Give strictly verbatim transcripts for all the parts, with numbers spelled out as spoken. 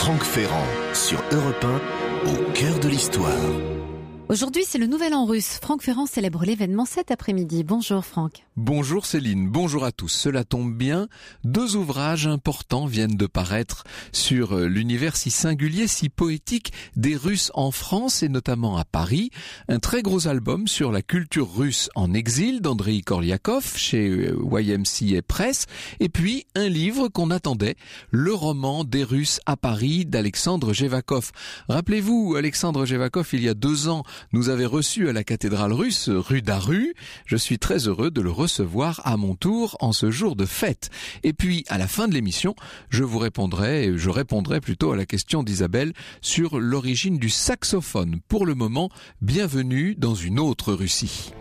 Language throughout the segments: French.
Franck Ferrand sur Europe un, au cœur de l'histoire. Aujourd'hui, c'est le Nouvel An russe. Franck Ferrand célèbre l'événement cet après-midi. Bonjour Franck. Bonjour Céline, bonjour à tous. Cela tombe bien, deux ouvrages importants viennent de paraître sur l'univers si singulier, si poétique des Russes en France et notamment à Paris. Un très gros album sur la culture russe en exil d'Andrei Korliakov chez Y M C A Press. Et puis un livre qu'on attendait, le roman des Russes à Paris d'Alexandre Jevakov. Rappelez-vous, Alexandre Jevakov, il y a deux ans, nous avait reçu à la cathédrale russe, rue Daru. Je suis très heureux de le recevoir à mon tour en ce jour de fête. Et puis, à la fin de l'émission, je vous répondrai, je répondrai plutôt à la question d'Isabelle sur l'origine du saxophone. Pour le moment, bienvenue dans une autre Russie.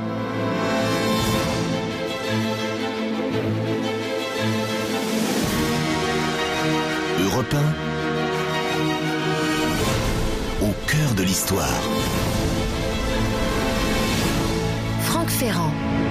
Europe un, au cœur de l'histoire. Franck Ferrand.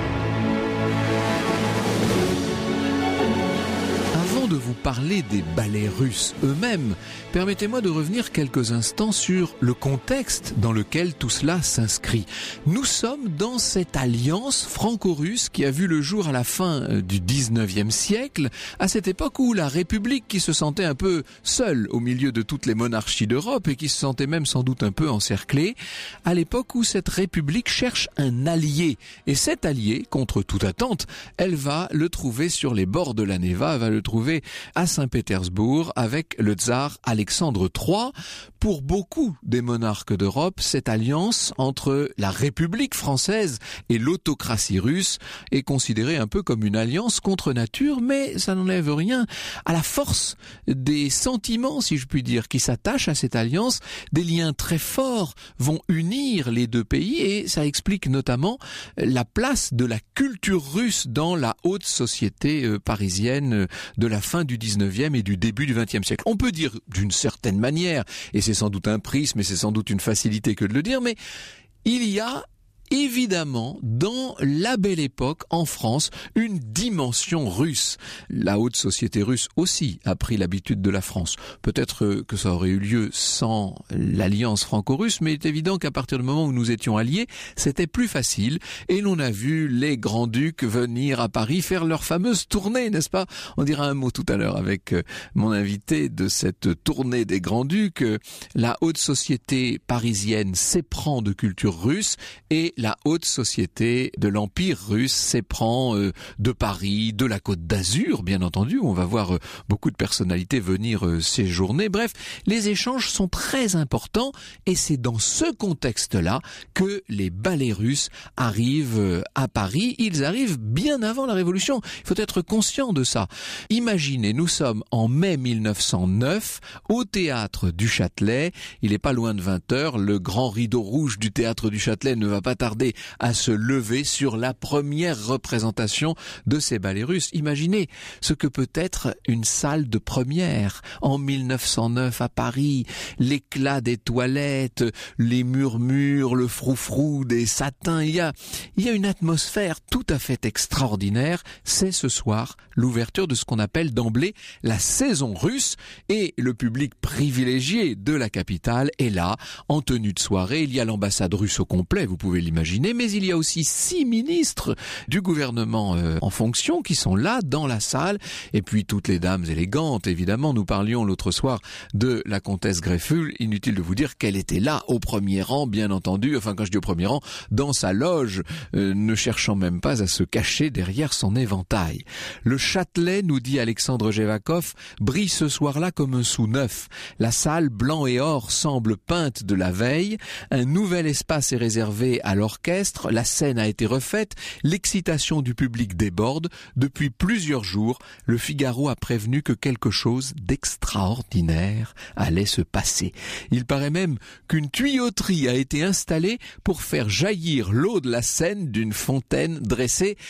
Avant de vous parler des ballets russes eux-mêmes, permettez-moi de revenir quelques instants sur le contexte dans lequel tout cela s'inscrit. Nous sommes dans cette alliance franco-russe qui a vu le jour à la fin du dix-neuvième siècle, à cette époque où la République, qui se sentait un peu seule au milieu de toutes les monarchies d'Europe et qui se sentait même sans doute un peu encerclée, à l'époque où cette République cherche un allié. Et cet allié, contre toute attente, elle va le trouver sur les bords de la Neva, elle va le trouver à Saint-Pétersbourg avec le tsar Alexandre trois. Pour beaucoup des monarques d'Europe, cette alliance entre la République française et l'autocratie russe est considérée un peu comme une alliance contre nature, mais ça n'enlève rien à la force des sentiments, si je puis dire, qui s'attachent à cette alliance. Des liens très forts vont unir les deux pays et ça explique notamment la place de la culture russe dans la haute société parisienne de la fin du dix-neuvième et du début du vingtième siècle. On peut dire d'une certaine manière, et c'est sans doute un prisme et c'est sans doute une facilité que de le dire, mais il y a évidemment, dans la belle époque, en France, une dimension russe. La haute société russe aussi a pris l'habitude de la France. Peut-être que ça aurait eu lieu sans l'alliance franco-russe, mais il est évident qu'à partir du moment où nous étions alliés, c'était plus facile. Et l'on a vu les grands-ducs venir à Paris faire leur fameuse tournée, n'est-ce pas? On dira un mot tout à l'heure avec mon invité de cette tournée des grands-ducs. La haute société parisienne s'éprend de culture russe et la haute société de l'Empire russe s'éprend euh, de Paris, de la Côte d'Azur, bien entendu. On va voir euh, beaucoup de personnalités venir euh, séjourner. Bref, les échanges sont très importants et c'est dans ce contexte-là que les ballets russes arrivent euh, à Paris. Ils arrivent bien avant la Révolution. Il faut être conscient de ça. Imaginez, nous sommes en mai mille neuf cent neuf au Théâtre du Châtelet. Il n'est pas loin de vingt heures. Le grand rideau rouge du Théâtre du Châtelet ne va pas tarder à se lever sur la première représentation de ces ballets russes. Imaginez ce que peut être une salle de première en mille neuf cent neuf à Paris, l'éclat des toilettes, les murmures, le froufrou des satins. Il y a, il y a une atmosphère tout à fait extraordinaire. C'est ce soir l'ouverture de ce qu'on appelle d'emblée la saison russe et le public privilégié de la capitale est là en tenue de soirée. Il y a l'ambassade russe au complet, vous pouvez l'imaginer, mais il y a aussi six ministres du gouvernement euh, en fonction qui sont là dans la salle, et puis toutes les dames élégantes, évidemment. Nous parlions l'autre soir de la comtesse Grefful, inutile de vous dire qu'elle était là au premier rang, bien entendu, enfin quand je dis au premier rang, dans sa loge, euh, ne cherchant même pas à se cacher derrière son éventail. Le Châtelet, nous dit Alexandre Jevakov, brille ce soir-là comme un sou neuf. La salle blanc et or semble peinte de la veille, un nouvel espace est réservé à l'orchestre, la scène a été refaite, l'excitation du public déborde. Depuis plusieurs jours, le Figaro a prévenu que quelque chose d'extraordinaire allait se passer. Il paraît même qu'une tuyauterie a été installée pour faire jaillir l'eau de la Seine d'une fontaine dressée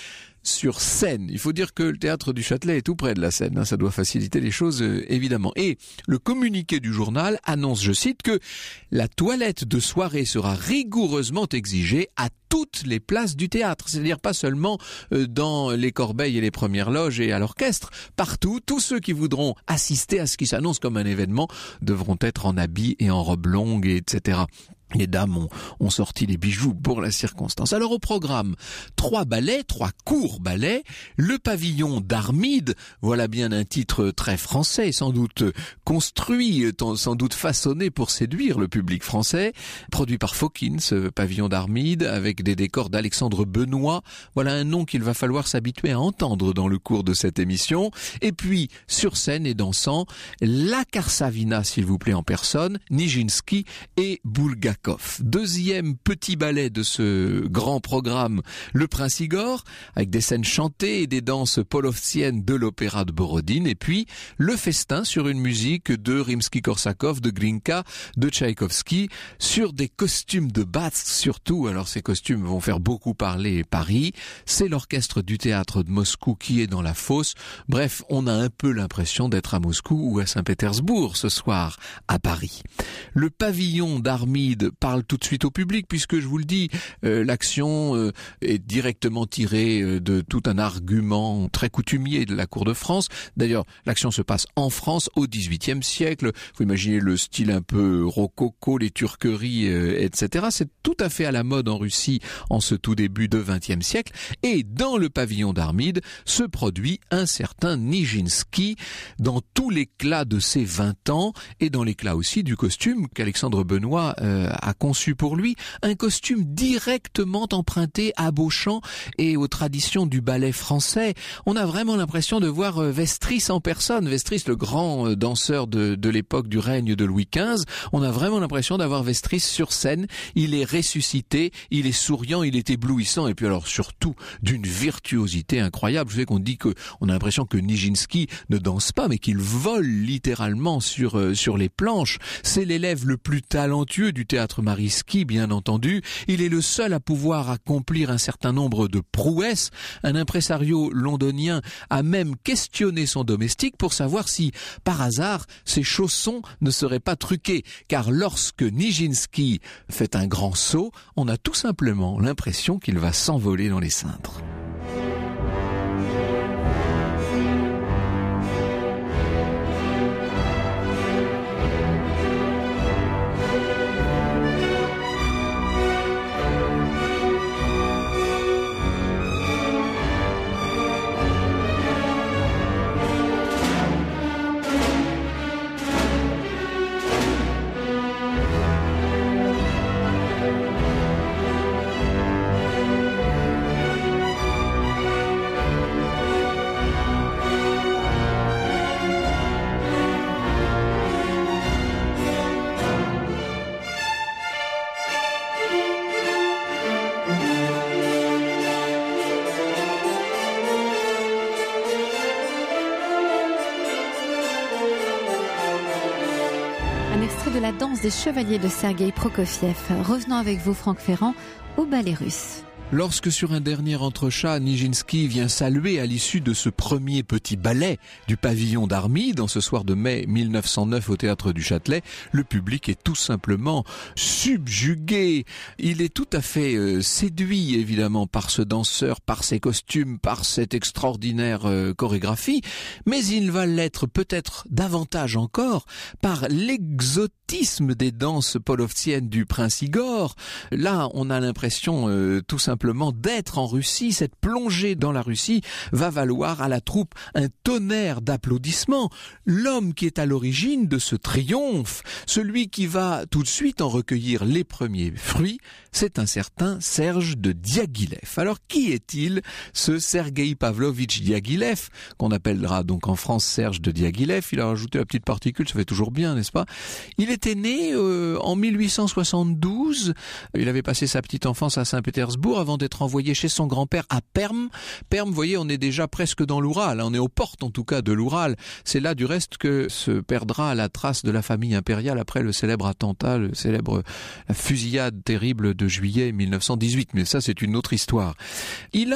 sur Seine. Il faut dire que le théâtre du Châtelet est tout près de la Seine, hein, ça doit faciliter les choses euh, évidemment. Et le communiqué du journal annonce, je cite, que la toilette de soirée sera rigoureusement exigée à toutes les places du théâtre, c'est-à-dire pas seulement euh, dans les corbeilles et les premières loges et à l'orchestre, partout, tous ceux qui voudront assister à ce qui s'annonce comme un événement devront être en habit et en robe longue, et etc. Les dames ont, ont sorti les bijoux pour la circonstance. Alors au programme, trois ballets, trois courts ballets, le pavillon d'Armide, voilà bien un titre très français, sans doute construit, sans doute façonné pour séduire le public français, produit par Fokine, ce pavillon d'Armide, avec des décors d'Alexandre Benoît. Voilà un nom qu'il va falloir s'habituer à entendre dans le cours de cette émission. Et puis, sur scène et dansant, la Karsavina, s'il vous plaît, en personne, Nijinsky et Bulgakov. Deuxième petit ballet de ce grand programme, Le Prince Igor, avec des scènes chantées et des danses polovtsiennes de l'opéra de Borodine, et puis le festin sur une musique de Rimsky-Korsakov, de Glinka, de Tchaïkovski, sur des costumes de Batz surtout. Alors ces costumes vont faire beaucoup parler Paris. C'est l'orchestre du théâtre de Moscou qui est dans la fosse. Bref, on a un peu l'impression d'être à Moscou ou à Saint-Pétersbourg ce soir à Paris. Le pavillon d'Armide parle tout de suite au public, puisque je vous le dis, euh, l'action euh, est directement tirée euh, de tout un argument très coutumier de la cour de France. D'ailleurs, l'action se passe en France au dix-huitième siècle. Vous imaginez le style un peu rococo, les turqueries, euh, et cetera. C'est tout à fait à la mode en Russie en ce tout début de vingtième siècle. Et dans le pavillon d'Armide se produit un certain Nijinsky dans tout l'éclat de ses vingt ans et dans l'éclat aussi du costume qu'Alexandre Benoît euh, a conçu pour lui, un costume directement emprunté à Beauchamp et aux traditions du ballet français. On a vraiment l'impression de voir Vestris en personne, Vestris le grand danseur de, de l'époque du règne de Louis quinze. On a vraiment l'impression d'avoir Vestris sur scène. Il est ressuscité, il est souriant, il est éblouissant, et puis alors surtout d'une virtuosité incroyable. Je sais qu'on dit que on a l'impression que Nijinsky ne danse pas, mais qu'il vole littéralement sur euh, sur les planches. C'est l'élève le plus talentueux du théâtre Mariinsky, bien entendu. Il est le seul à pouvoir accomplir un certain nombre de prouesses. Un impresario londonien a même questionné son domestique pour savoir si, par hasard, ses chaussons ne seraient pas truqués. Car lorsque Nijinsky fait un grand saut, on a tout simplement l'impression qu'il va s'envoler dans les cintres. Un extrait de la danse des chevaliers de Sergueï Prokofiev. Revenons avec vous, Franck Ferrand, au ballet russe. Lorsque sur un dernier entrechat, Nijinsky vient saluer à l'issue de ce premier petit ballet du pavillon d'Armide, en ce soir de mai mille neuf cent neuf au théâtre du Châtelet, le public est tout simplement subjugué. Il est tout à fait euh, séduit évidemment par ce danseur, par ses costumes, par cette extraordinaire euh, chorégraphie, mais il va l'être peut-être davantage encore par l'exotisme des danses polovtsiennes du Prince Igor. Là, on a l'impression euh, tout simplement simplement d'être en Russie. Cette plongée dans la Russie va valoir à la troupe un tonnerre d'applaudissements. L'homme qui est à l'origine de ce triomphe, celui qui va tout de suite en recueillir les premiers fruits, c'est un certain Serge de Diaghilev. Alors qui est-il, ce Sergueï Pavlovitch Diaghilev, qu'on appellera donc en France Serge de Diaghilev? Il a rajouté la petite particule, ça fait toujours bien, n'est-ce pas? Il était né euh, en mille huit cent soixante-douze, il avait passé sa petite enfance à Saint-Pétersbourg avant d'être envoyé chez son grand-père à Perm. Perm, vous voyez, on est déjà presque dans l'Oural, on est aux portes en tout cas de l'Oural. C'est là du reste que se perdra la trace de la famille impériale après le célèbre attentat, le célèbre la fusillade terrible de juillet mille neuf cent dix-huit. Mais ça, c'est une autre histoire. Il a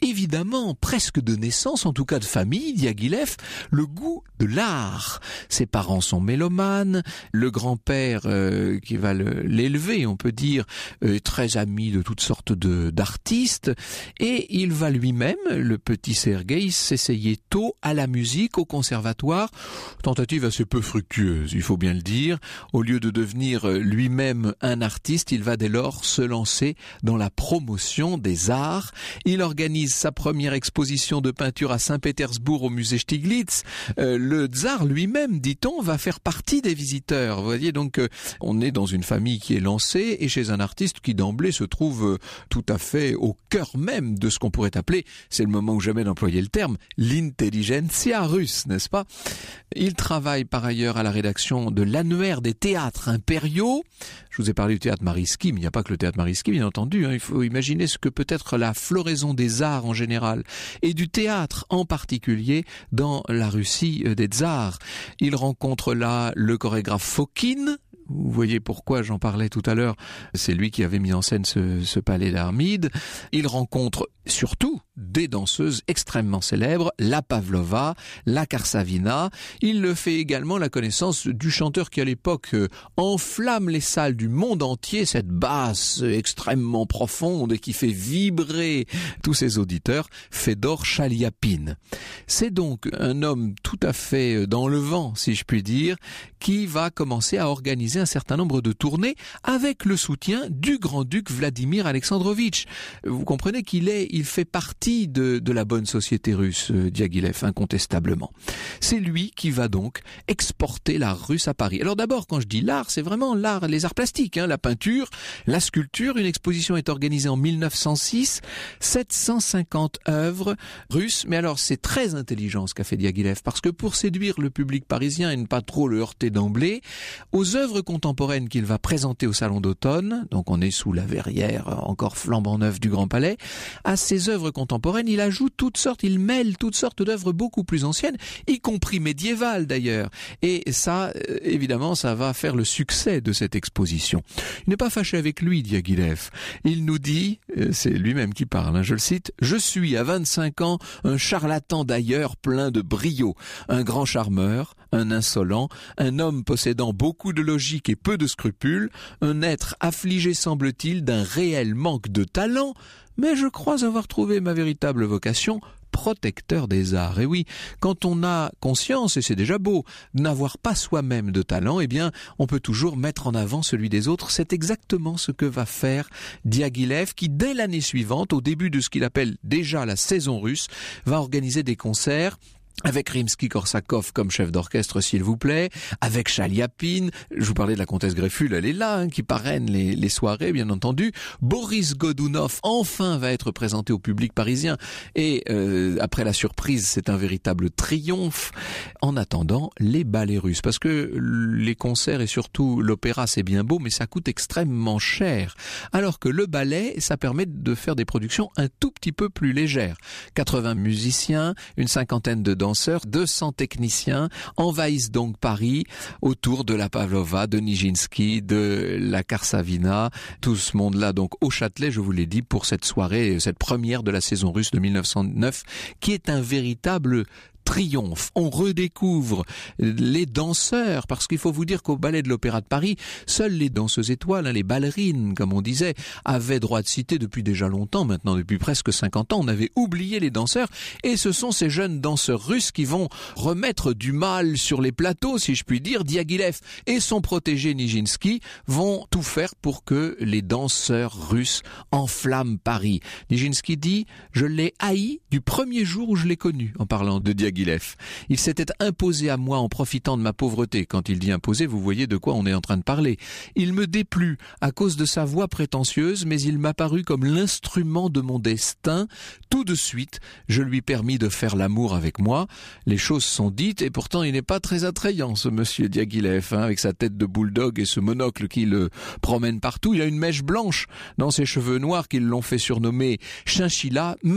évidemment, presque de naissance, en tout cas de famille, Diaghilev, le goût de l'art. Ses parents sont mélomanes, le grand-père euh, qui va le, l'élever, on peut dire, euh, très ami de toutes sortes de, d'artistes, et il va lui-même, le petit Sergueï, s'essayer tôt à la musique, au conservatoire, tentative assez peu fructueuse, il faut bien le dire. Au lieu de devenir lui-même un artiste, il va dès lors se lancer dans la promotion des arts. Il organise sa première exposition de peinture à Saint-Pétersbourg au musée Stiglitz. Euh, le tsar lui-même, dit-on, va faire partie des visiteurs. Vous voyez, donc euh, on est dans une famille qui est lancée et chez un artiste qui d'emblée se trouve euh, tout à fait au cœur même de ce qu'on pourrait appeler, c'est le moment où jamais d'employer le terme, l'intelligentsia russe, n'est-ce pas? Il travaille par ailleurs à la rédaction de l'annuaire des théâtres impériaux. Je vous ai parlé du théâtre Mariinsky, mais il n'y a pas que le théâtre Mariinsky, bien entendu. Hein. Il faut imaginer ce que peut être la floraison des arts en général et du théâtre en particulier dans la Russie des tsars. Il rencontre là le chorégraphe Fokine. Vous voyez pourquoi j'en parlais tout à l'heure. C'est lui qui avait mis en scène ce, ce palais d'Armide. Il rencontre surtout des danseuses extrêmement célèbres, la Pavlova, la Karsavina. Il le fait également la connaissance du chanteur qui à l'époque euh, enflamme les salles du monde entier, cette basse extrêmement profonde et qui fait vibrer tous ses auditeurs, Fedor Chaliapin. C'est donc un homme tout à fait dans le vent, si je puis dire, qui va commencer à organiser un certain nombre de tournées avec le soutien du grand-duc Vladimir Alexandrovitch. Vous comprenez qu'il est, il fait partie de, de la bonne société russe, euh, Diaghilev, incontestablement. C'est lui qui va donc exporter l'art russe à Paris. Alors d'abord, quand je dis l'art, c'est vraiment l'art, les arts plastiques, hein, la peinture, la sculpture. Une exposition est organisée en mille neuf cent six, sept cent cinquante œuvres russes. Mais alors, c'est très intelligent ce qu'a fait Diaghilev, parce que pour séduire le public parisien et ne pas trop le heurter d'emblée, aux œuvres contemporaines qu'il va présenter au Salon d'automne, donc on est sous la verrière encore flambant neuve du Grand Palais, à ces œuvres contemporaines, il ajoute toutes sortes, il mêle toutes sortes d'œuvres beaucoup plus anciennes, y compris médiévales d'ailleurs. Et ça, évidemment, ça va faire le succès de cette exposition. Il n'est pas fâché avec lui, Diaghilev. Il nous dit, c'est lui-même qui parle, hein, je le cite, « Je suis à vingt-cinq ans un charlatan d'ailleurs plein de brio, un grand charmeur, un insolent, un homme possédant beaucoup de logique et peu de scrupules, un être affligé semble-t-il d'un réel manque de talent, mais je crois avoir trouvé ma véritable vocation, protecteur des arts. » Et oui, quand on a conscience, et c'est déjà beau, de n'avoir pas soi-même de talent, eh bien, on peut toujours mettre en avant celui des autres. C'est exactement ce que va faire Diaghilev, qui dès l'année suivante, au début de ce qu'il appelle déjà la saison russe, va organiser des concerts avec Rimsky-Korsakov comme chef d'orchestre, s'il vous plaît, avec Chaliapin, je vous parlais de la comtesse Grefful, elle est là, hein, qui parraine les, les soirées, bien entendu. Boris Godunov, enfin, va être présenté au public parisien, et euh, après la surprise, c'est un véritable triomphe. En attendant, les ballets russes, parce que les concerts et surtout l'opéra, c'est bien beau, mais ça coûte extrêmement cher, alors que le ballet, ça permet de faire des productions un tout petit peu plus légères. quatre-vingts musiciens, une cinquantaine de danseurs, deux cents techniciens envahissent donc Paris autour de la Pavlova, de Nijinsky, de la Karsavina, tout ce monde-là donc au Châtelet, je vous l'ai dit, pour cette soirée, cette première de la saison russe de mille neuf cent neuf, qui est un véritable triomphe. On redécouvre les danseurs, parce qu'il faut vous dire qu'au Ballet de l'Opéra de Paris, seules les danseuses étoiles, hein, les ballerines, comme on disait, avaient droit de cité depuis déjà longtemps, maintenant depuis presque cinquante ans. On avait oublié les danseurs, et ce sont ces jeunes danseurs russes qui vont remettre du mal sur les plateaux, si je puis dire. Diaghilev et son protégé Nijinsky vont tout faire pour que les danseurs russes enflamment Paris. Nijinsky dit « Je l'ai haï du premier jour où je l'ai connu », en parlant de Diaghilev. Il s'était imposé à moi en profitant de ma pauvreté. Quand il dit imposé, vous voyez de quoi on est en train de parler. Il me déplut à cause de sa voix prétentieuse, mais il m'apparut comme l'instrument de mon destin. Tout de suite, je lui permis de faire l'amour avec moi. Les choses sont dites, et pourtant il n'est pas très attrayant, ce monsieur Diaghilev, hein, avec sa tête de bulldog et ce monocle qui le promène partout. Il a une mèche blanche dans ses cheveux noirs qui l'ont fait surnommer Chinchilla, mais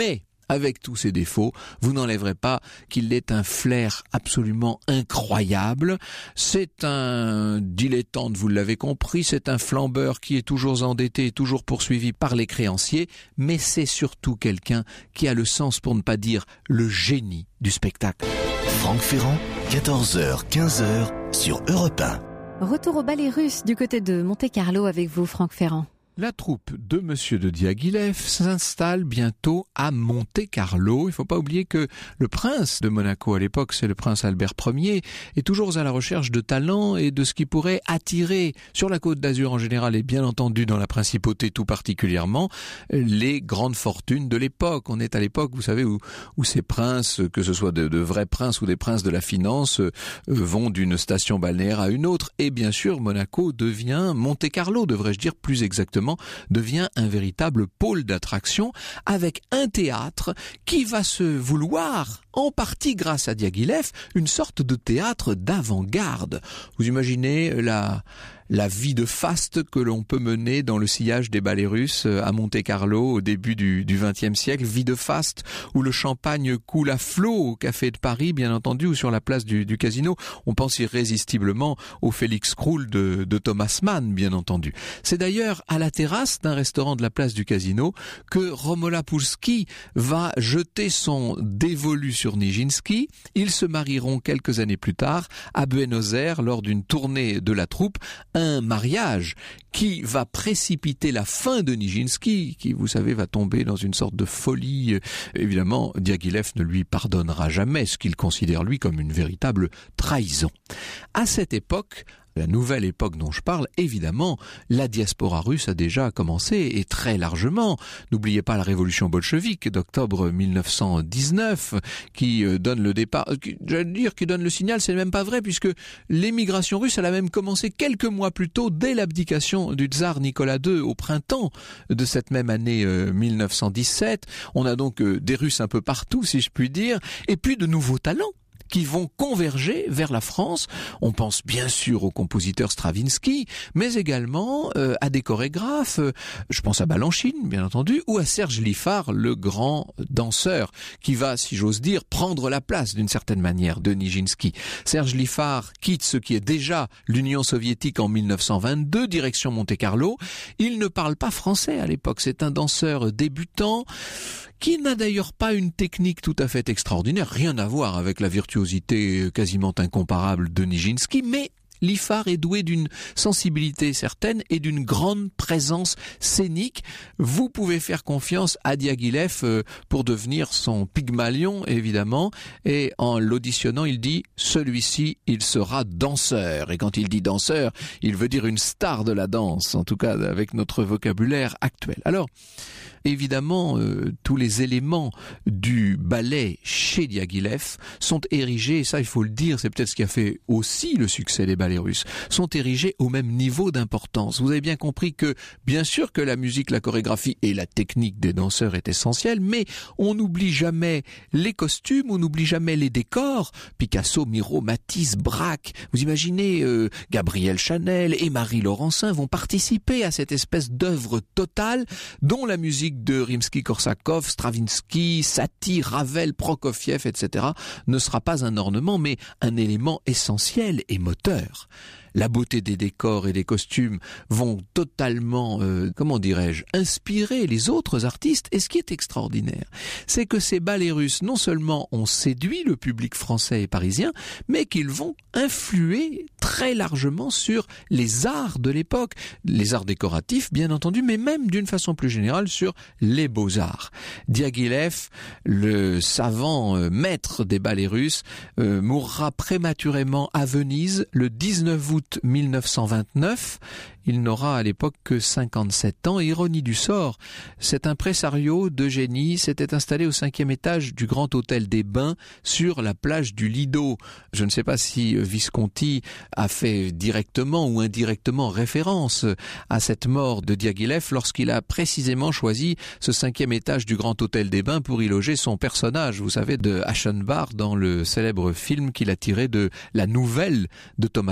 avec tous ses défauts, vous n'enlèverez pas qu'il ait un flair absolument incroyable. C'est un dilettante, vous l'avez compris, c'est un flambeur qui est toujours endetté et toujours poursuivi par les créanciers, mais c'est surtout quelqu'un qui a le sens, pour ne pas dire le génie du spectacle. Franck Ferrand, quatorze heures quinze sur Europe un. Retour au ballet russe du côté de Monte-Carlo avec vous, Franck Ferrand. La troupe de Monsieur de Diaghilev s'installe bientôt à Monte-Carlo. Il ne faut pas oublier que le prince de Monaco à l'époque, c'est le prince Albert Ier, est toujours à la recherche de talents et de ce qui pourrait attirer sur la Côte d'Azur en général et bien entendu dans la principauté tout particulièrement les grandes fortunes de l'époque. On est à l'époque, vous savez, où, où ces princes, que ce soit de, de vrais princes ou des princes de la finance, euh, vont d'une station balnéaire à une autre. Et bien sûr, Monaco devient, Monte-Carlo devrais-je dire plus exactement, devient un véritable pôle d'attraction avec un théâtre qui va se vouloir, en partie grâce à Diaghilev, une sorte de théâtre d'avant-garde. Vous imaginez la... la vie de faste que l'on peut mener dans le sillage des ballets russes à Monte-Carlo au début du, du vingtième siècle, vie de faste où le champagne coule à flot au Café de Paris, bien entendu, ou sur la place du, du Casino. On pense irrésistiblement au Félix Krull de, de Thomas Mann, bien entendu. C'est d'ailleurs à la terrasse d'un restaurant de la place du Casino que Romola Pulski va jeter son dévolu sur Nijinsky. Ils se marieront quelques années plus tard à Buenos Aires lors d'une tournée de la troupe. Un mariage qui va précipiter la fin de Nijinsky, qui, vous savez, va tomber dans une sorte de folie. Évidemment, Diaghilev ne lui pardonnera jamais ce qu'il considère, lui, comme une véritable trahison. À cette époque, la nouvelle époque dont je parle, évidemment, la diaspora russe a déjà commencé, et très largement. N'oubliez pas la révolution bolchevique d'octobre mille neuf cent dix-neuf, qui donne le départ, qui, j'allais dire, qui donne le signal, c'est même pas vrai, puisque l'émigration russe, elle a même commencé quelques mois plus tôt, dès l'abdication du tsar Nicolas deux, au printemps de cette même année euh, mille neuf cent dix-sept. On a donc euh, des Russes un peu partout, si je puis dire, et puis de nouveaux talents qui vont converger vers la France. On pense bien sûr au compositeur Stravinsky, mais également euh, à des chorégraphes. Euh, je pense à Balanchine, bien entendu, ou à Serge Liffard, le grand danseur, qui va, si j'ose dire, prendre la place d'une certaine manière de Nijinsky. Serge Liffard quitte ce qui est déjà l'Union soviétique en mille neuf cent vingt-deux, direction Monte-Carlo. Il ne parle pas français à l'époque, c'est un danseur débutant, qui n'a d'ailleurs pas une technique tout à fait extraordinaire, rien à voir avec la virtuosité quasiment incomparable de Nijinsky, mais Liffard est doué d'une sensibilité certaine et d'une grande présence scénique. Vous pouvez faire confiance à Diaghilev pour devenir son Pygmalion, évidemment, et en l'auditionnant, il dit « celui-ci, il sera danseur ». Et quand il dit danseur, il veut dire une star de la danse, en tout cas avec notre vocabulaire actuel. Alors, évidemment, euh, tous les éléments du ballet chez Diaghilev sont érigés, et ça il faut le dire, c'est peut-être ce qui a fait aussi le succès des ballets russes, sont érigés au même niveau d'importance. Vous avez bien compris que, bien sûr que la musique, la chorégraphie et la technique des danseurs est essentielle, mais on n'oublie jamais les costumes, on n'oublie jamais les décors. Picasso, Miro, Matisse, Braque, vous imaginez, euh, Gabriel Chanel et Marie Laurencin vont participer à cette espèce d'œuvre totale dont la musique de Rimsky-Korsakov, Stravinsky, Satie, Ravel, Prokofiev, et cetera ne sera pas un ornement, mais un élément essentiel et moteur. La beauté des décors et des costumes vont totalement, euh, comment dirais-je, inspirer les autres artistes. Et ce qui est extraordinaire, c'est que ces ballets russes, non seulement ont séduit le public français et parisien, mais qu'ils vont influer très largement sur les arts de l'époque, les arts décoratifs, bien entendu, mais même d'une façon plus générale sur les beaux-arts. Diaghilev, le savant euh, maître des ballets russes, euh, mourra prématurément à Venise le dix-neuf août mille neuf cent vingt-neuf. Il n'aura à l'époque que cinquante-sept ans. Et ironie du sort, cet impresario de génie s'était installé au cinquième étage du Grand Hôtel des Bains sur la plage du Lido. Je ne sais pas si Visconti a fait directement ou indirectement référence à cette mort de Diaghilev lorsqu'il a précisément choisi ce cinquième étage du Grand Hôtel des Bains pour y loger son personnage, vous savez, de Aschenbach dans le célèbre film qu'il a tiré de la nouvelle de Thomas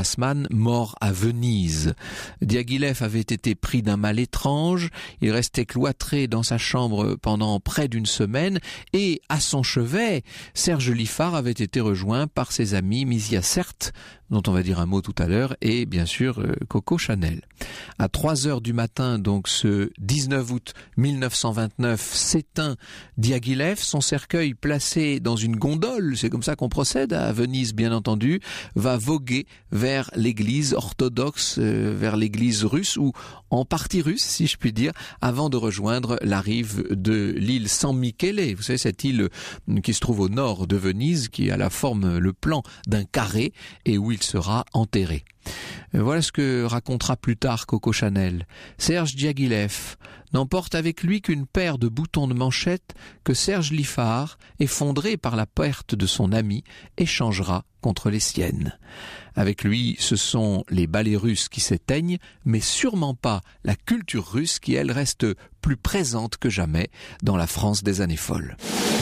Massman, mort à Venise. Diaghilev avait été pris d'un mal étrange, il restait cloîtré dans sa chambre pendant près d'une semaine et à son chevet, Serge Liffard avait été rejoint par ses amis Misia Certes, dont on va dire un mot tout à l'heure, et bien sûr euh, Coco Chanel. À trois heures du matin, donc ce dix-neuf août mille neuf cent vingt-neuf, s'éteint Diaghilev, son cercueil placé dans une gondole, c'est comme ça qu'on procède à Venise bien entendu, va voguer vers l'église orthodoxe, euh, vers l'église russe, ou en partie russe si je puis dire, avant de rejoindre la rive de l'île San Michele. Vous savez, cette île qui se trouve au nord de Venise, qui a la forme, le plan d'un carré, et où il sera enterré. Voilà ce que racontera plus tard Coco Chanel. Serge Diaghilev n'emporte avec lui qu'une paire de boutons de manchette que Serge Liffard, effondré par la perte de son ami, échangera contre les siennes. Avec lui, ce sont les ballets russes qui s'éteignent, mais sûrement pas la culture russe qui, elle, reste plus présente que jamais dans la France des années folles.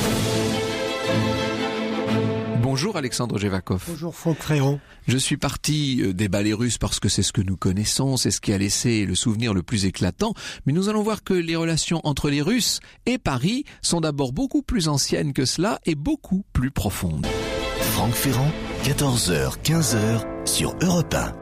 Bonjour Alexandre Jevakov. Bonjour Franck Ferrand. Je suis parti des ballets russes parce que c'est ce que nous connaissons, c'est ce qui a laissé le souvenir le plus éclatant, mais nous allons voir que les relations entre les Russes et Paris sont d'abord beaucoup plus anciennes que cela et beaucoup plus profondes. Franck Ferrand, quatorze heures quinze sur Europe un.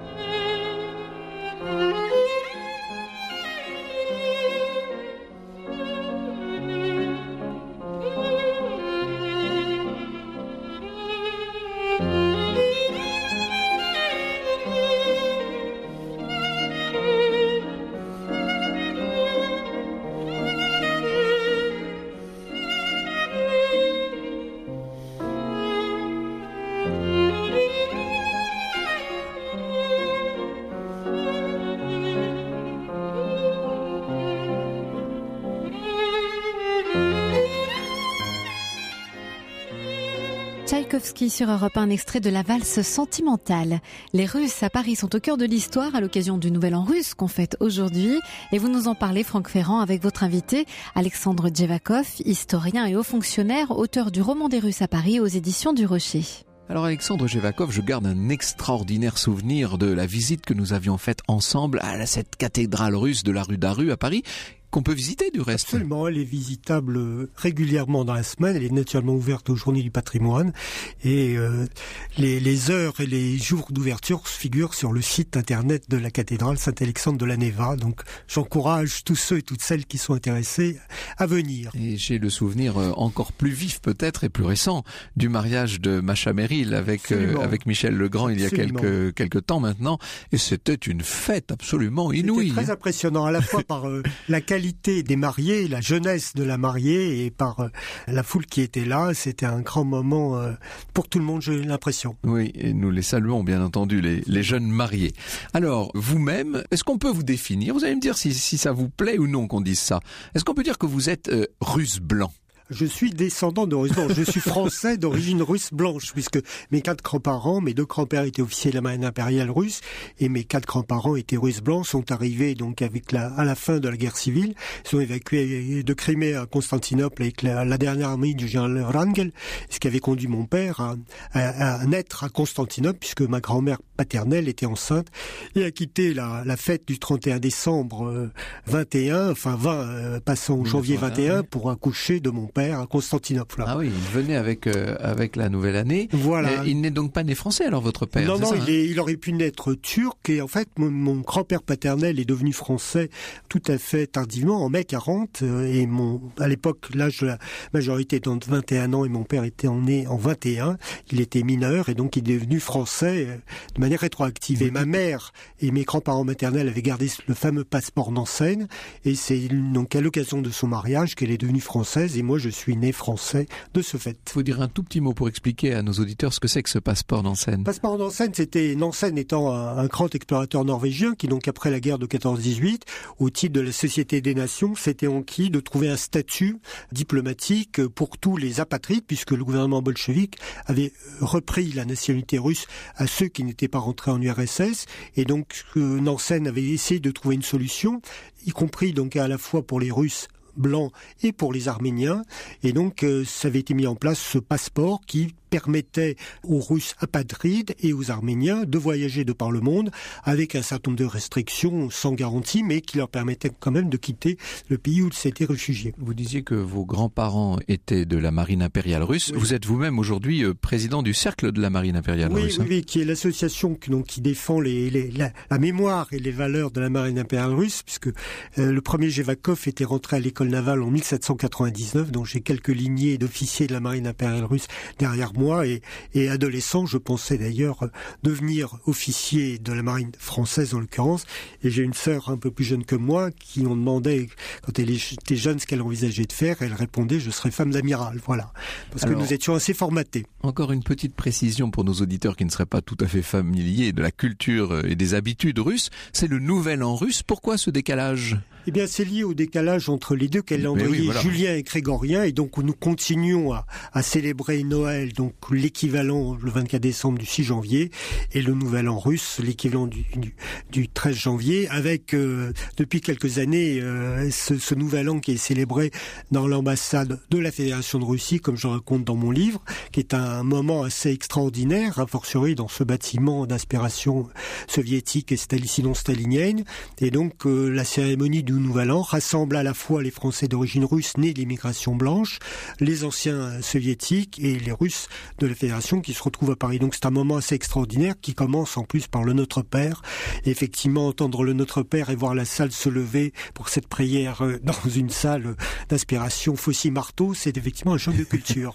Tchaïkovski sur Europe un, un extrait de la valse sentimentale. Les Russes à Paris sont au cœur de l'histoire à l'occasion du Nouvel An russe qu'on fête aujourd'hui. Et vous nous en parlez, Franck Ferrand, avec votre invité, Alexandre Jevakov, historien et haut fonctionnaire, auteur du Roman des Russes à Paris aux éditions du Rocher. Alors Alexandre Jevakov, je garde un extraordinaire souvenir de la visite que nous avions faite ensemble à cette cathédrale russe de la rue Daru à Paris, qu'on peut visiter du reste. Absolument, elle est visitable régulièrement dans la semaine, elle est naturellement ouverte aux Journées du patrimoine et euh, les, les heures et les jours d'ouverture figurent sur le site internet de la cathédrale Saint-Alexandre de la Neva, donc j'encourage tous ceux et toutes celles qui sont intéressés à venir. Et j'ai le souvenir encore plus vif peut-être et plus récent du mariage de Macha Merrill avec, euh, avec Michel Legrand il y a quelques, quelques temps maintenant, et c'était une fête absolument inouïe. C'était très impressionnant à la fois par euh, la qualité des mariés, la jeunesse de la mariée et par euh, la foule qui était là. C'était un grand moment euh, pour tout le monde, j'ai l'impression. Oui, et nous les saluons bien entendu, les, les jeunes mariés. Alors, vous-même, est-ce qu'on peut vous définir? Vous allez me dire si, si ça vous plaît ou non qu'on dise ça. Est-ce qu'on peut dire que vous êtes euh, russe blanc? Je suis descendant de russe blanche. Je suis français d'origine russe blanche, puisque mes quatre grands-parents, mes deux grands-pères étaient officiers de la marine impériale russe, et mes quatre grands-parents étaient russes blancs, sont arrivés donc avec la, à la fin de la guerre civile, sont évacués de Crimée à Constantinople avec la, la dernière armée du général Wrangel, ce qui avait conduit mon père à, à, à naître à Constantinople, puisque ma grand-mère paternelle était enceinte, et a quitté la, la fête du trente et un décembre vingt et un, enfin vingt, euh, passant au janvier vingt et un, pour accoucher de mon père à Constantinople. Ah oui, il venait avec euh, avec la nouvelle année. Voilà. Et il n'est donc pas né français alors votre père? Non, non, ça, il, hein est, il aurait pu naître turc et en fait mon, mon grand-père paternel est devenu français tout à fait tardivement en mai quarante et mon à l'époque l'âge de la majorité était de vingt et un ans et mon père était né en vingt et un. Il était mineur et donc il est devenu français de manière rétroactive. Et ma mère et mes grands-parents maternels avaient gardé le fameux passeport Nansen et c'est donc à l'occasion de son mariage qu'elle est devenue française et moi je Je suis né français de ce fait. Il faut dire un tout petit mot pour expliquer à nos auditeurs ce que c'est que ce passeport Nansen. Passeport Nansen, c'était Nansen étant un, un grand explorateur norvégien qui donc après la guerre de quatorze dix-huit, au titre de la Société des Nations, s'était enquis de trouver un statut diplomatique pour tous les apatrides puisque le gouvernement bolchevique avait repris la nationalité russe à ceux qui n'étaient pas rentrés en U R S S et donc euh, Nansen avait essayé de trouver une solution, y compris donc à la fois pour les Russes blancs et pour les Arméniens. Et donc, euh, ça avait été mis en place ce passeport qui permettait aux Russes apatrides et aux Arméniens de voyager de par le monde avec un certain nombre de restrictions sans garantie, mais qui leur permettaient quand même de quitter le pays où ils s'étaient réfugiés. Vous disiez que vos grands-parents étaient de la marine impériale russe. Oui. Vous êtes vous-même aujourd'hui président du cercle de la marine impériale oui, russe. Oui, oui, qui est l'association qui, donc, qui défend les, les, la, la mémoire et les valeurs de la marine impériale russe, puisque euh, le premier Jevakov était rentré à l'école navale en mille sept cent quatre-vingt-dix-neuf, donc j'ai quelques lignées d'officiers de la marine impériale russe derrière moi, et, et adolescent, je pensais d'ailleurs devenir officier de la marine française en l'occurrence, et j'ai une sœur un peu plus jeune que moi qui on demandait quand elle était jeune ce qu'elle envisageait de faire, elle répondait je serais femme d'amiral, voilà, parce Alors, que nous étions assez formatés. Encore une petite précision pour nos auditeurs qui ne seraient pas tout à fait familiers de la culture et des habitudes russes, c'est le nouvel an russe. Pourquoi ce décalage ? Eh bien, c'est lié au décalage entre les deux calendriers, oui, voilà. Julien et grégorien, et donc nous continuons à, à célébrer Noël, donc l'équivalent le vingt-quatre décembre du six janvier, et le Nouvel An russe, l'équivalent du, du, du treize janvier, avec euh, depuis quelques années euh, ce, ce Nouvel An qui est célébré dans l'ambassade de la Fédération de Russie, comme je raconte dans mon livre, qui est un moment assez extraordinaire, a fortiori dans ce bâtiment d'inspiration soviétique et sinon stalinienne, et donc euh, la cérémonie du Nouvel An rassemble à la fois les Français d'origine russe nés de l'immigration blanche, les anciens soviétiques et les Russes de la Fédération qui se retrouvent à Paris. Donc c'est un moment assez extraordinaire qui commence en plus par le Notre Père. Et effectivement, entendre le Notre Père et voir la salle se lever pour cette prière dans une salle d'inspiration Fossy-Marteau, c'est effectivement un choc de culture.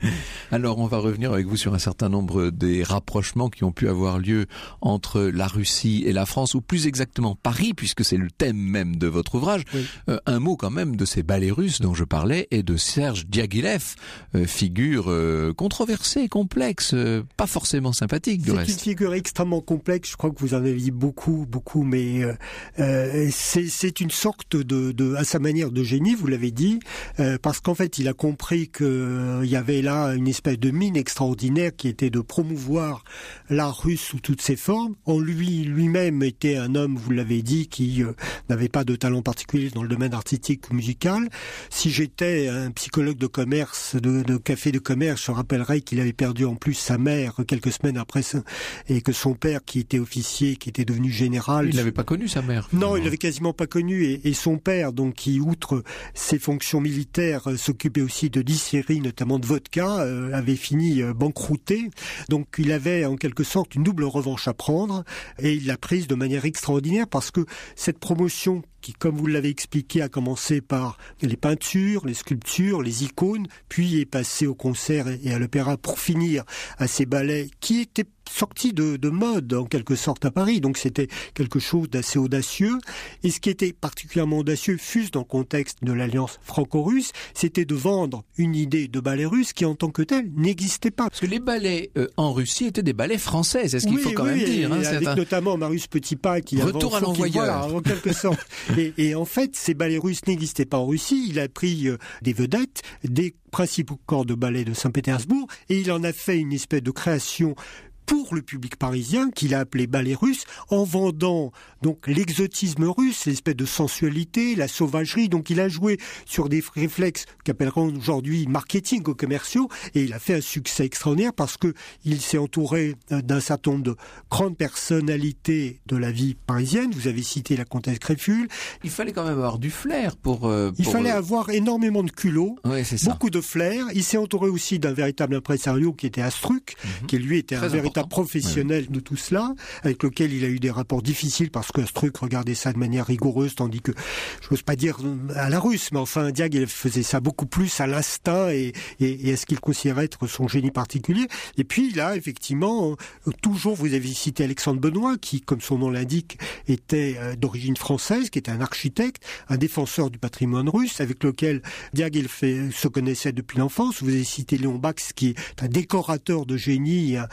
Alors on va revenir avec vous sur un certain nombre des rapprochements qui ont pu avoir lieu entre la Russie et la France, ou plus exactement Paris, puisque c'est le thème même de votre ouvrage. Oui. Euh, un mot quand même de ces ballets russes dont je parlais et de Serge Diaghilev, euh, figure euh, controversée, complexe, euh, pas forcément sympathique du c'est reste. C'est une figure extrêmement complexe, je crois que vous en avez dit beaucoup, beaucoup, mais euh, euh, c'est, c'est une sorte de, de, à sa manière de génie, vous l'avez dit, euh, parce qu'en fait il a compris qu'il euh, y avait là une espèce de mine extraordinaire qui était de promouvoir l'art russe sous toutes ses formes. En lui, lui-même était un homme, vous l'avez dit, qui euh, n'avait pas de talent particulier dans le domaine artistique ou musical. Si j'étais un psychologue de commerce, de, de café de commerce, je rappellerais qu'il avait perdu en plus sa mère quelques semaines après ça, et que son père, qui était officier, qui était devenu général... Il n'avait pas connu sa mère. Non, il l'avait quasiment pas connu, et, et son père, donc qui, outre ses fonctions militaires, euh, s'occupait aussi de distillerie, notamment de vodka, euh, avait fini euh, banquerouté. Donc il avait en quelque sorte une double revanche à prendre, et il l'a prise de manière extraordinaire, parce que cette promotion qui, comme vous l'avez expliqué, a commencé par les peintures, les sculptures, les icônes, puis est passé au concert et à l'opéra pour finir à ces ballets qui étaient sortis de, de mode en quelque sorte à Paris. Donc c'était quelque chose d'assez audacieux. Et ce qui était particulièrement audacieux, fût-ce dans le contexte de l'alliance franco-russe, c'était de vendre une idée de ballet russe qui en tant que telle n'existait pas. Parce que les ballets euh, en Russie étaient des ballets français, c'est ce qu'il oui, faut quand oui, même dire. Hein, avec un... notamment Marius Petipa qui retour à l'envoyeur, voilà, en quelque sorte. Et, et en fait, ces ballets russes n'existaient pas en Russie. Il a pris euh, des vedettes, des principaux corps de ballet de Saint-Pétersbourg, et il en a fait une espèce de création pour le public parisien, qu'il a appelé ballet russe, en vendant donc l'exotisme russe, l'espèce de sensualité, la sauvagerie. Donc il a joué sur des réflexes qu'appelleront aujourd'hui marketing aux commerciaux, et il a fait un succès extraordinaire parce que il s'est entouré d'un certain nombre de grandes personnalités de la vie parisienne. Vous avez cité la comtesse Créful. Il fallait quand même avoir du flair pour... Euh, pour... Il fallait avoir énormément de culot, oui, c'est ça. Beaucoup de flair. Il s'est entouré aussi d'un véritable impresario qui était Astruc, mmh. qui lui était Très un véritable professionnel oui. de tout cela, avec lequel il a eu des rapports difficiles parce que Astruc regardait ça de manière rigoureuse, tandis que, je n'ose pas dire à la russe, mais enfin Diag il faisait ça beaucoup plus à l'instinct et, et, et à ce qu'il considérait être son génie particulier. Et puis là, effectivement, toujours vous avez cité Alexandre Benoît, qui, comme son nom l'indique, était d'origine française, qui était un architecte, un défenseur du patrimoine russe, avec lequel Diag il fait, se connaissait depuis l'enfance. Vous avez cité Léon Bax, qui est un décorateur de génie et un, et un dessinateur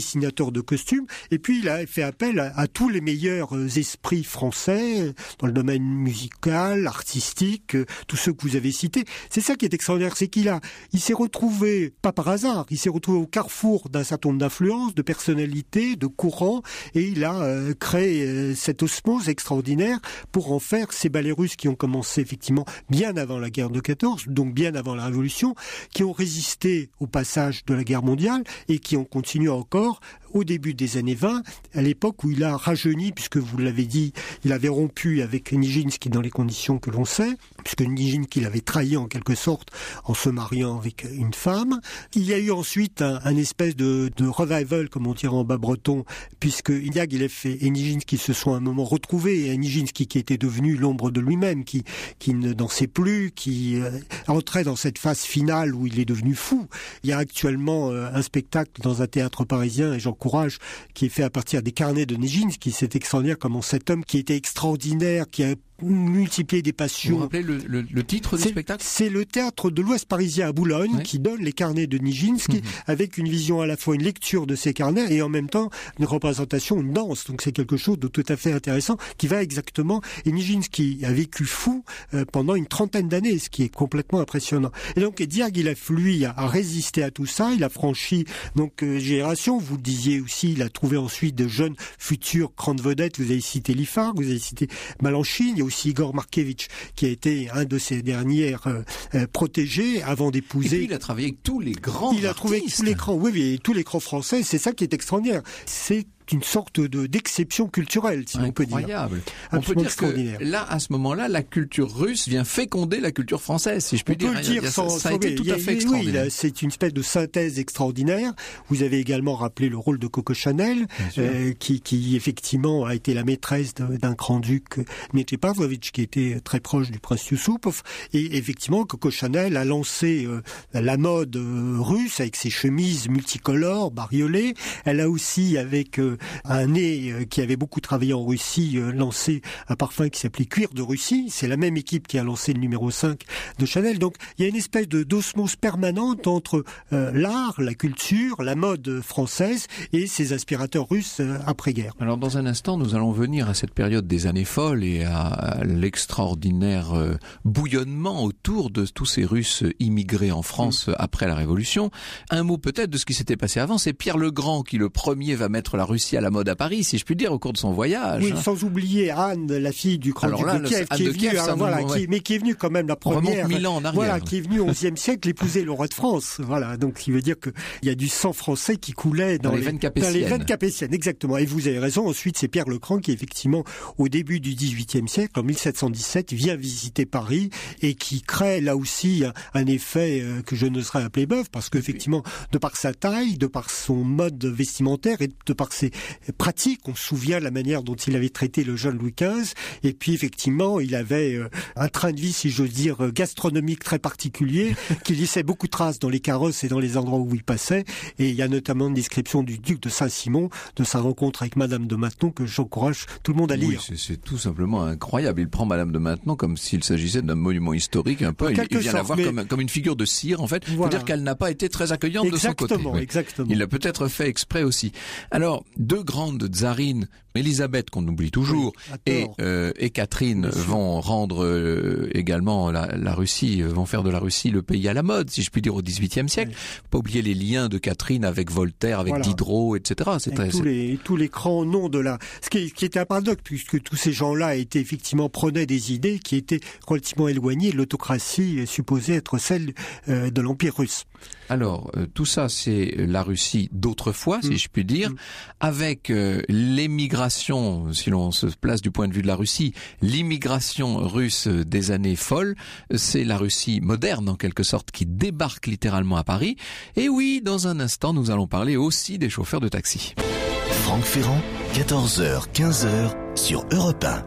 dessinateur de costumes. Et puis il a fait appel à, à tous les meilleurs esprits français dans le domaine musical, artistique, tous ceux que vous avez cités. C'est ça qui est extraordinaire, c'est qu'il a, il s'est retrouvé, pas par hasard, il s'est retrouvé au carrefour d'un certain nombre d'influences, de personnalités, de courants, et il a euh, créé euh, cette osmose extraordinaire pour en faire ces ballets russes qui ont commencé effectivement bien avant la guerre de quatorze, donc bien avant la Révolution, qui ont résisté au passage de la guerre mondiale et qui ont continué encore au début des années vingt, à l'époque où il a rajeuni, puisque vous l'avez dit, il avait rompu avec Nijinsky dans les conditions que l'on sait, puisque Nijinsky l'avait trahi en quelque sorte en se mariant avec une femme. Il y a eu ensuite un, un espèce de, de revival, comme on dirait en bas breton, puisque Diaghilev et Nijinsky se sont à un moment retrouvés, et Nijinsky qui était devenu l'ombre de lui-même, qui, qui ne dansait plus, qui euh, entrait dans cette phase finale où il est devenu fou. Il y a actuellement euh, un spectacle dans un théâtre parisien, et j'en Courage, qui est fait à partir des carnets de Nijinsky. C'est extraordinaire comment cet homme qui était extraordinaire, qui a multiplié des passions. Vous vous rappelez le, le, le titre du c'est, spectacle ? C'est le théâtre de l'Ouest parisien à Boulogne, ouais, qui donne les carnets de Nijinsky, mmh. avec une vision à la fois une lecture de ces carnets et en même temps une représentation, une danse. Donc c'est quelque chose de tout à fait intéressant qui va exactement. Et Nijinsky a vécu fou euh, pendant une trentaine d'années, ce qui est complètement impressionnant. Et donc Diaghilev, lui, a, a résisté à tout ça. Il a franchi donc euh, génération. Vous le disiez aussi, il a trouvé ensuite de jeunes futures grandes vedettes. Vous avez cité Liffard, vous avez cité Balanchine. Il y a aussi Igor Markevitch, qui a été un de ses dernières euh, euh, protégés avant d'épouser. Et puis il a travaillé avec tous les grands Il a artistes. trouvé tous les grands, oui, oui, tous les grands français. C'est ça qui est extraordinaire. C'est une sorte de d'exception culturelle, si on peut dire. Incroyable. On peut dire que là, à ce moment-là, la culture russe vient féconder la culture française, si je puis on dire. On peut le dire sans, ça a sans été tout à fait oui, extraordinaire. Oui, c'est une espèce de synthèse extraordinaire. Vous avez également rappelé le rôle de Coco Chanel, euh, qui, qui effectivement a été la maîtresse de, d'un grand-duc, Dmitri Pavlovitch, qui était très proche du prince Yusupov. Et effectivement, Coco Chanel a lancé euh, la mode euh, russe avec ses chemises multicolores, bariolées. Elle a aussi, avec euh, un nez qui avait beaucoup travaillé en Russie, euh, lancé un parfum qui s'appelait Cuir de Russie. C'est la même équipe qui a lancé le numéro cinq de Chanel. Donc il y a une espèce de d'osmose permanente entre euh, l'art, la culture, la mode française et ces inspirateurs russes euh, après-guerre. Alors dans un instant, nous allons venir à cette période des années folles et à l'extraordinaire euh, bouillonnement autour de tous ces Russes immigrés en France mmh. après la Révolution. Un mot peut-être de ce qui s'était passé avant. C'est Pierre le Grand qui le premier va mettre la Russie à la mode à Paris, si je puis dire, au cours de son voyage. Oui, sans oublier Anne, la fille du grand duc de Kiev, qui est venue, alors, voilà, qui, mais qui est venue quand même la première. On remonte mille ans en arrière. Voilà, qui est venue au onzième siècle épouser le roi de France. Voilà, donc ce qui veut dire que il y a du sang français qui coulait dans, dans les, les veines capétiennes. Dans les veines capétiennes, exactement. Et vous avez raison. Ensuite, c'est Pierre le Grand qui, effectivement, au début du dix-huitième siècle, en mille sept cent dix-sept, vient visiter Paris et qui crée là aussi un, un effet euh, que je n'oserais appeler bœuf, parce qu'effectivement, de par sa taille, de par son mode vestimentaire et de par ses pratiques, on se souvient de la manière dont il avait traité le jeune Louis quinze, et puis effectivement il avait euh, un train de vie, si j'ose dire, gastronomique très particulier, qui laissait beaucoup de traces dans les carrosses et dans les endroits où il passait, et il y a notamment une description du duc de Saint-Simon, de sa rencontre avec Madame de Maintenon, que j'encourage tout le monde à lire. Oui, c'est, c'est tout simplement incroyable. Il prend Madame de Maintenon comme s'il s'agissait d'un monument historique, un peu, il, il vient la voir mais... comme, comme une figure de cire, en fait. Il voilà. faut dire qu'elle n'a pas été très accueillante exactement, de son côté. Oui. Exactement. Il l'a peut-être fait exprès aussi. Alors, deux grandes tsarines, Élisabeth qu'on oublie toujours, oui, et, euh, et Catherine vont rendre euh, également la, la Russie, vont faire de la Russie le pays à la mode, si je puis dire, au dix-huitième siècle. Oui. Faut pas oublier les liens de Catherine avec Voltaire, avec voilà. Diderot, et cetera. C'est très, tous, c'est... Les, tous les grands noms de la... Ce qui, qui était un paradoxe, puisque tous ces gens-là étaient effectivement prenaient des idées qui étaient relativement éloignées de l'autocratie supposée être celle euh, de l'Empire russe. Alors, euh, tout ça, c'est la Russie d'autrefois, mmh. si je puis dire, mmh. avec euh, l'émigration, si l'on se place du point de vue de la Russie, l'immigration russe des années folles, c'est la Russie moderne, en quelque sorte, qui débarque littéralement à Paris. Et oui, dans un instant, nous allons parler aussi des chauffeurs de taxi. Franck Ferrand, quatorze heures, quinze heures, sur Europe un.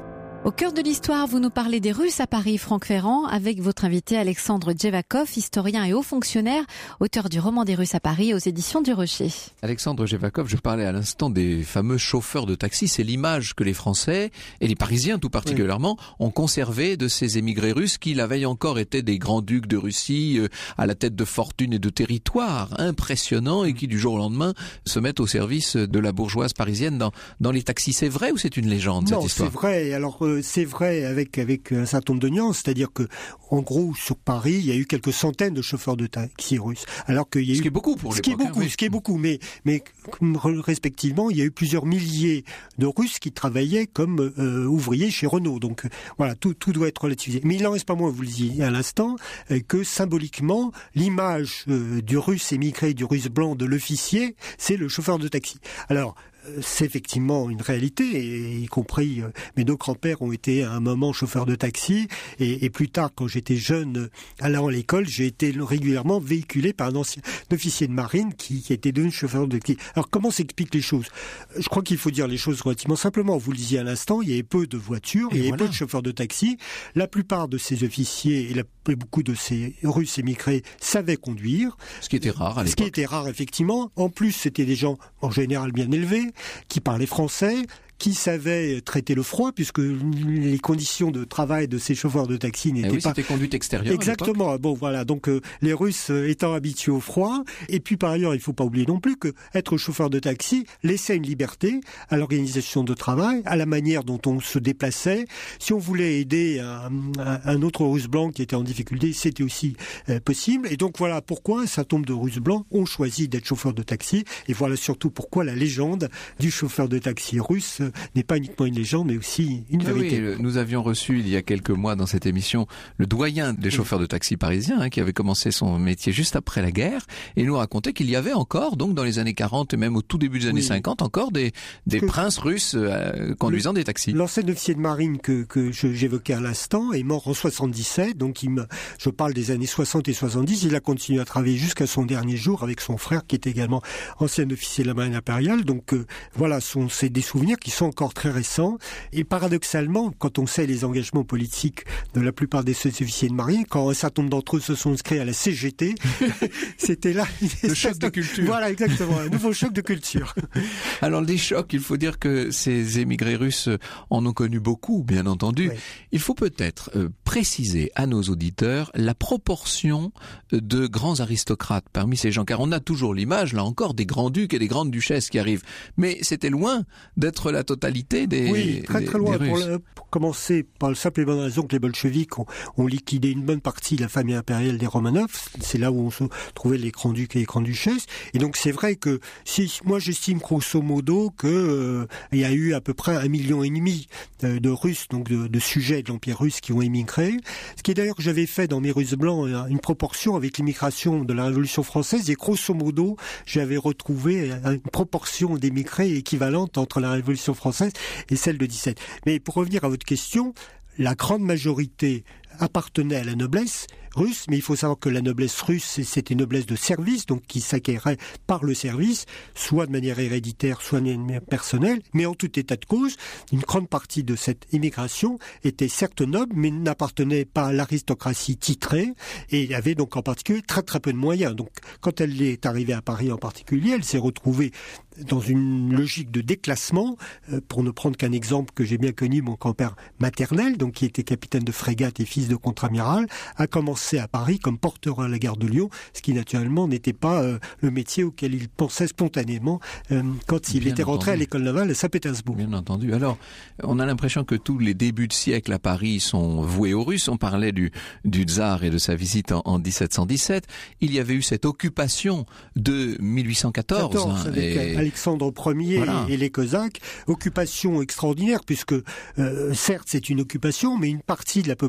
Au cœur de l'histoire, vous nous parlez des Russes à Paris, Franck Ferrand, avec votre invité Alexandre Djevakov, historien et haut fonctionnaire, auteur du roman des Russes à Paris aux éditions du Rocher. Alexandre Djevakov, je parlais à l'instant des fameux chauffeurs de taxi. C'est l'image que les Français, et les Parisiens tout particulièrement, oui. ont conservé de ces émigrés russes qui, la veille encore, étaient des grands-ducs de Russie, euh, à la tête de fortune et de territoires impressionnants, et qui du jour au lendemain se mettent au service de la bourgeoise parisienne dans, dans les taxis. C'est vrai ou c'est une légende, non, cette histoire? Non, c'est vrai. Alors, euh, c'est vrai avec avec un certain nombre de nuances, c'est-à-dire que en gros sur Paris, il y a eu quelques centaines de chauffeurs de taxi russes, alors qu'il y a eu ce qui est beaucoup pour ce qui est beaucoup, hein, oui. ce qui est beaucoup, mais mais respectivement, il y a eu plusieurs milliers de Russes qui travaillaient comme euh, ouvriers chez Renault. Donc euh, voilà, tout tout doit être relativisé. Mais il n'en reste pas moins, vous le disiez à l'instant, euh, que symboliquement, l'image euh, du Russe émigré, du Russe blanc, de l'officier, c'est le chauffeur de taxi. Alors c'est effectivement une réalité, et, y compris euh, mes deux grands-pères ont été à un moment chauffeurs de taxi, et, et plus tard, quand j'étais jeune, allant à l'école, j'ai été régulièrement véhiculé par un ancien officier de marine qui, qui était devenu chauffeur de taxi. Alors comment s'expliquent les choses? Je crois qu'il faut dire les choses relativement simplement. Vous le disiez à l'instant, il y avait peu de voitures, et il y avait voilà. peu de chauffeurs de taxi. La plupart de ces officiers et, la, et beaucoup de ces Russes émigrés savaient conduire. Ce qui était rare à l'époque. Ce qui était rare, effectivement. En plus, c'était des gens en général bien élevés, qui parlaient français, qui savaient traiter le froid, puisque les conditions de travail de ces chauffeurs de taxi n'étaient eh oui, pas... c'était conduite extérieure. Exactement. Bon, voilà. Donc, euh, les Russes euh, étant habitués au froid. Et puis, par ailleurs, il ne faut pas oublier non plus que être chauffeur de taxi laissait une liberté à l'organisation de travail, à la manière dont on se déplaçait. Si on voulait aider un, un autre Russe blanc qui était en difficulté, c'était aussi euh, possible. Et donc, voilà pourquoi un certain nombre de Russes blancs ont choisi d'être chauffeurs de taxi. Et voilà surtout pourquoi la légende du chauffeur de taxi russe n'est pas uniquement une légende, mais aussi une vérité. Oui, nous avions reçu il y a quelques mois dans cette émission le doyen des chauffeurs de taxi parisiens, hein, qui avait commencé son métier juste après la guerre, et nous racontait qu'il y avait encore, donc dans les années quarante et même au tout début des années oui. cinquante, encore des, des que princes russes euh, conduisant le, des taxis. L'ancien officier de marine que, que je, j'évoquais à l'instant est mort en soixante-dix-sept, donc il me, je parle des années soixante et soixante-dix, il a continué à travailler jusqu'à son dernier jour avec son frère qui était également ancien officier de la marine impériale, donc euh, voilà, sont, c'est des souvenirs qui sont encore très récent. Et paradoxalement, quand on sait les engagements politiques de la plupart des officiers de marine, quand un certain nombre d'entre eux se sont inscrits à la C G T, c'était là... Le choc de culture. Voilà, exactement, un nouveau choc de culture. Alors, des chocs, il faut dire que ces émigrés russes en ont connu beaucoup, bien entendu. Oui. Il faut peut-être euh, préciser à nos auditeurs la proportion de grands aristocrates parmi ces gens, car on a toujours l'image, là encore, des grands-ducs et des grandes duchesses qui arrivent. Mais c'était loin d'être la totalité des Oui, très très loin. Pour, le, pour commencer, par le simple et bonne raison que les bolcheviks ont, ont liquidé une bonne partie de la famille impériale des Romanov. C'est là où on se trouvait les grands-ducs et les grandes-duchesses. Et donc c'est vrai que si moi j'estime grosso modo que euh, il y a eu à peu près un million et demi de, de Russes, donc de, de sujets de l'Empire russe qui ont émigré. Ce qui est d'ailleurs que j'avais fait dans mes Russes blancs une proportion avec l'immigration de la Révolution française, et grosso modo j'avais retrouvé une proportion d'émigrés équivalente entre la Révolution française et celle de dix-sept. Mais pour revenir à votre question, la grande majorité appartenait à la noblesse russe, mais il faut savoir que la noblesse russe, c'était une noblesse de service, donc qui s'acquérait par le service, soit de manière héréditaire, soit de manière personnelle, mais en tout état de cause, une grande partie de cette immigration était certes noble, mais n'appartenait pas à l'aristocratie titrée, et avait donc en particulier très très peu de moyens. Donc quand elle est arrivée à Paris en particulier, elle s'est retrouvée dans une logique de déclassement, euh, pour ne prendre qu'un exemple que j'ai bien connu, mon grand-père maternel, donc qui était capitaine de frégate et fils de contre-amiral, a commencé à Paris comme porteur à la gare de Lyon, ce qui naturellement n'était pas euh, le métier auquel il pensait spontanément euh, quand il bien était rentré entendu. à l'école navale à Saint-Pétersbourg. Bien entendu. Alors, on a l'impression que tous les débuts de siècle à Paris sont voués aux Russes. On parlait du, du tsar et de sa visite en, en dix-sept cent dix-sept. Il y avait eu cette occupation de mille huit cent quatorze. quatorze, hein, avec et... Alexandre Ier voilà. et les Cosaques. Occupation extraordinaire, puisque euh, certes c'est une occupation, mais une partie de la population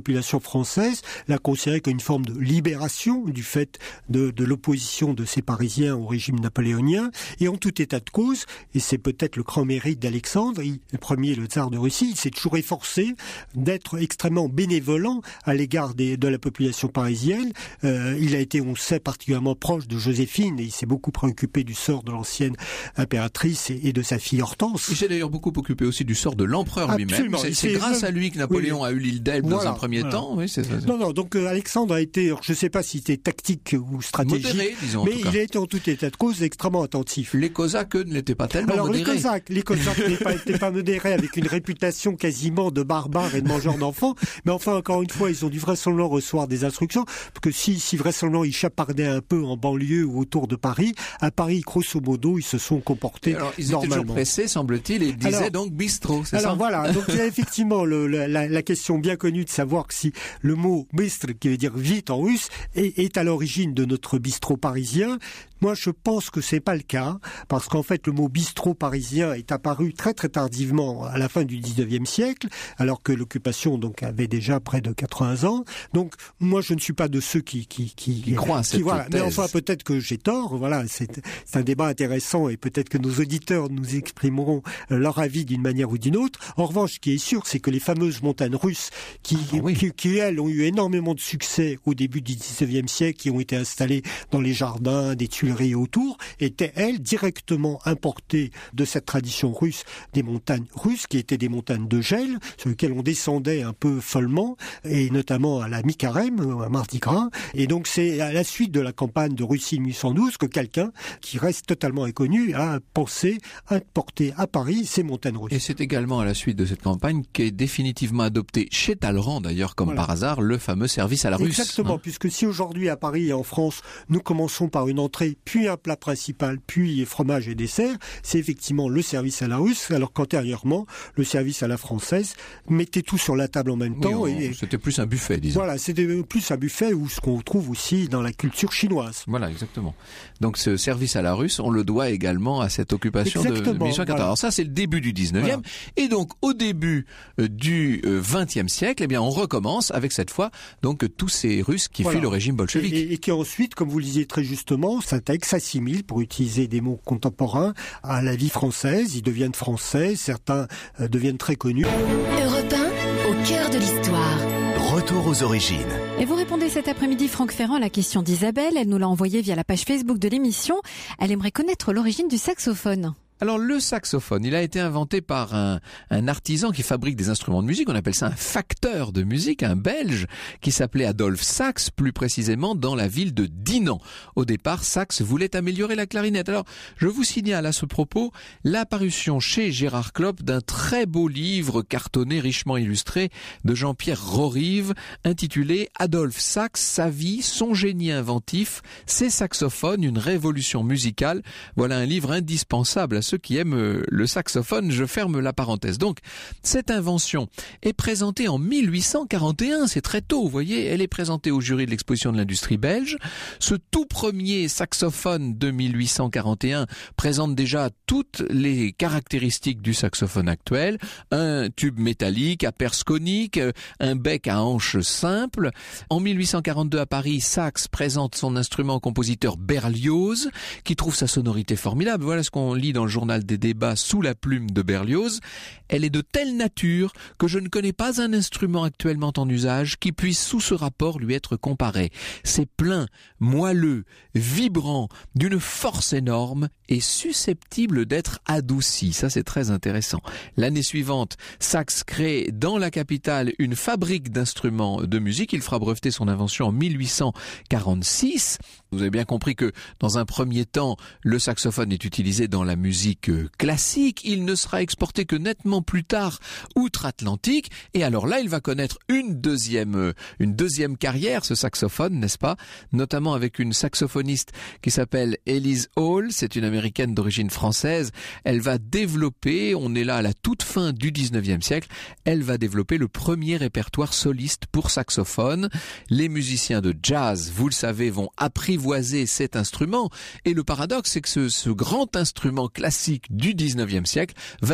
française l'a considéré comme une forme de libération du fait de, de l'opposition de ces Parisiens au régime napoléonien. Et en tout état de cause, et c'est peut-être le grand mérite d'Alexandre, il, le premier, le tsar de Russie, il s'est toujours efforcé d'être extrêmement bénévolent à l'égard des, de la population parisienne. Euh, il a été, on sait, particulièrement proche de Joséphine et il s'est beaucoup préoccupé du sort de l'ancienne impératrice et, et de sa fille Hortense. Il s'est d'ailleurs beaucoup occupé aussi du sort de l'empereur lui-même. C'est, c'est grâce à lui que Napoléon oui, a eu l'île d'Elbe voilà, dans un premier voilà. temps. Oui, c'est ça. Non, non, donc euh, Alexandre a été, je ne sais pas si c'était tactique ou stratégique, modéré, disons, mais il a été en tout état de cause extrêmement attentif. Les Cosaques ne l'étaient pas tellement Alors, modérés. Alors les Cosaques, les Cosaques n'étaient pas, étaient pas modérés avec une réputation quasiment de barbares et de mangeurs d'enfants, mais enfin encore une fois, ils ont dû vraisemblablement recevoir des instructions, parce que si, si vraisemblablement ils chapardaient un peu en banlieue ou autour de Paris, à Paris, grosso modo, ils se sont comportés alors, ils normalement. étaient toujours pressés, semble-t-il, et ils disaient alors, donc bistrot, c'est alors ça? Voilà, donc il y a effectivement le, la, la question bien connue de savoir si le mot bistr, qui veut dire vite en russe, est, est à l'origine de notre bistrot parisien. Moi, je pense que c'est pas le cas, parce qu'en fait, le mot bistrot parisien est apparu très très tardivement à la fin du dix-neuvième siècle, alors que l'occupation donc avait déjà près de quatre-vingts ans. Donc, moi, je ne suis pas de ceux qui qui qui, qui croient à cette voilà. thèse. Mais enfin, peut-être que j'ai tort. Voilà, c'est c'est un débat intéressant et peut-être que nos auditeurs nous exprimeront leur avis d'une manière ou d'une autre. En revanche, ce qui est sûr, c'est que les fameuses montagnes russes, qui ah, oui. qui, qui elles ont eu énormément de succès au début du dix-neuvième siècle, qui ont été installées dans les jardins, des Tuileries autour, étaient, elles, directement importées de cette tradition russe des montagnes russes, qui étaient des montagnes de gel, sur lesquelles on descendait un peu follement, et notamment à la mi-carême, à Mardi Gras. Et donc, c'est à la suite de la campagne de Russie mille huit cent douze que quelqu'un, qui reste totalement inconnu, a pensé importer à Paris ces montagnes russes. Et c'est également à la suite de cette campagne qu'est définitivement adopté chez Talleyrand, d'ailleurs, comme voilà. par hasard, le fameux service à la russe. Exactement, hein. Puisque si aujourd'hui, à Paris et en France, nous commençons par une entrée puis un plat principal, puis fromage et dessert, c'est effectivement le service à la russe, alors qu'antérieurement, le service à la française mettait tout sur la table en même temps. Oui, on, et, c'était plus un buffet, disons. Voilà, c'était plus un buffet, ou ce qu'on trouve aussi dans la culture chinoise. Voilà, exactement. Donc ce service à la russe, on le doit également à cette occupation exactement, de mille huit cent quatorze. Voilà. Alors ça, c'est le début du dix-neuvième. Voilà. Et donc, au début euh, du euh, vingtième siècle, eh bien, on recommence avec cette fois donc tous ces Russes qui voilà. fuient le régime bolchevique. Et, et qui ensuite, comme vous le disiez très justement, s'intègrent, s'assimilent, pour utiliser des mots contemporains, à la vie française. Ils deviennent français, certains euh, deviennent très connus. Europe un, au cœur de l'histoire. Retour aux origines. Et vous répondez cet après-midi, Franck Ferrand, à la question d'Isabelle. Elle nous l'a envoyée via la page Facebook de l'émission. Elle aimerait connaître l'origine du saxophone. Alors le saxophone, il a été inventé par un, un artisan qui fabrique des instruments de musique, on appelle ça un facteur de musique, un Belge qui s'appelait Adolphe Sax, plus précisément dans la ville de Dinan. Au départ, Sax voulait améliorer la clarinette. Alors je vous signale à ce propos l'apparition chez Gérard Klopp d'un très beau livre cartonné richement illustré de Jean-Pierre Rorive intitulé Adolphe Sax, sa vie, son génie inventif, ses saxophones, une révolution musicale. Voilà un livre indispensable à ceux qui aiment le saxophone, je ferme la parenthèse. Donc, cette invention est présentée en mille huit cent quarante et un, c'est très tôt, vous voyez, elle est présentée au jury de l'exposition de l'industrie belge. Ce tout premier saxophone de mille huit cent quarante et un présente déjà toutes les caractéristiques du saxophone actuel, un tube métallique à perce conique, un bec à hanche simple. En mille huit cent quarante-deux à Paris, Sax présente son instrument compositeur Berlioz, qui trouve sa sonorité formidable. Voilà ce qu'on lit dans le journal des débats sous la plume de Berlioz. Elle est de telle nature que je ne connais pas un instrument actuellement en usage qui puisse sous ce rapport lui être comparé. C'est plein, moelleux, vibrant, d'une force énorme et susceptible d'être adouci. Ça, c'est très intéressant. L'année suivante, Sax crée dans la capitale une fabrique d'instruments de musique. Il fera breveter son invention en mille huit cent quarante-six. Vous avez bien compris que dans un premier temps, le saxophone est utilisé dans la musique classique. Il ne sera exporté que nettement plus tard outre-Atlantique. Et alors là, il va connaître une deuxième, une deuxième carrière, ce saxophone, n'est-ce pas? Notamment avec une saxophoniste qui s'appelle Elise Hall. C'est une américaine d'origine française. Elle va développer, on est là à la toute fin du dix-neuvième siècle, elle va développer le premier répertoire soliste pour saxophone. Les musiciens de jazz, vous le savez, vont apprivoiser cet instrument. Et le paradoxe, c'est que ce, ce grand instrument classique du dix-neuvième siècle va